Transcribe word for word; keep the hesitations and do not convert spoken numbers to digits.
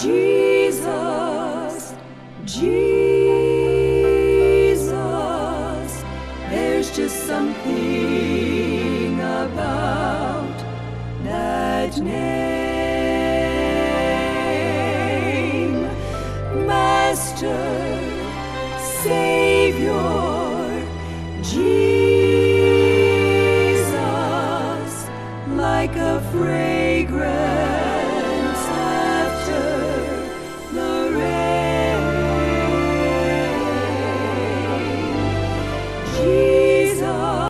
Jesus, Jesus, there's just something about that name. Master, Savior, Jesus.